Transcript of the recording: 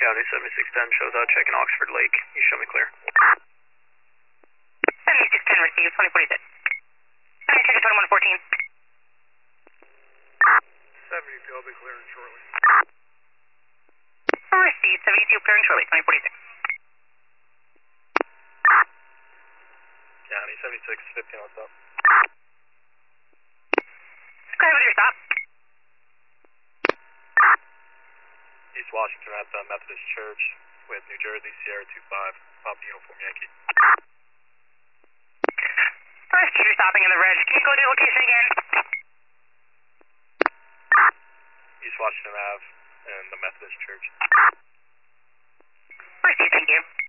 County 7610 shows out checking Oxford Lake. You show me clear. 7610 received, 2046. County check 2114. 72, I'll be clearing shortly. Received, 72 clearing shortly, 2046. County 7615, what's up? Go ahead with your stop. East Washington at the Methodist Church with New Jersey, Sierra 25, Papa Uniform Yankee. First, you're stopping in the red. Can you go to the location again? East Washington Ave and the Methodist Church. Received, thank you.